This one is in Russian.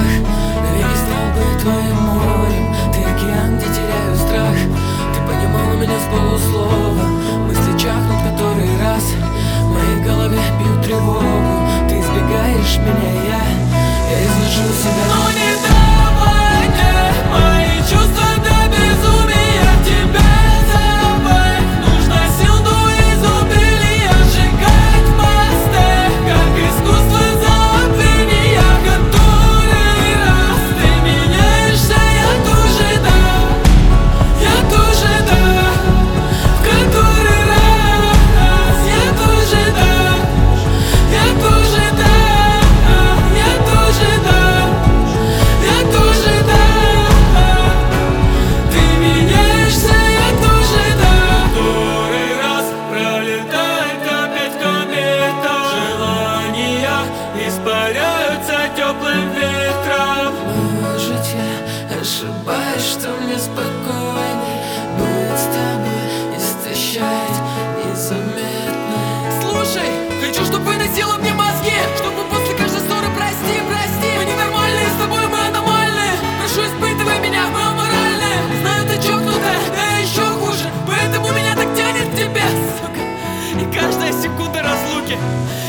навеки стал бы твоим морем. Ты океан, где теряю страх. Ты понимала меня с полуслова. Мысли чахнут который раз. В моей голове бьют тревогу. Ты избегаешь меня, я изношу себя. Но не давай мне мои чувства до безумия. Тебя забыть нужно сил, но изубрили сжигать мосты, как искусство забвения. Который раз ты меняешься, я тоже да. В который раз я тоже да. Я тоже да. Я тоже да. Ты меняешься, я тоже да. Который раз пролетает опять комета. Желания испаряются теплым ветром. Может, я ошибаюсь, что мне спокойней будет с тобой, истощает незаметно. Слушай, хочу, чтобы выносила мне мозги, чтобы после каждой ссоры прости. Мы ненормальные, с тобой мы аномальные. Прошу, испытывай меня, мы аморальные. Знаю, ты чокнутая, да еще хуже. Поэтому меня так тянет к тебе, сука. И каждая секунда разлуки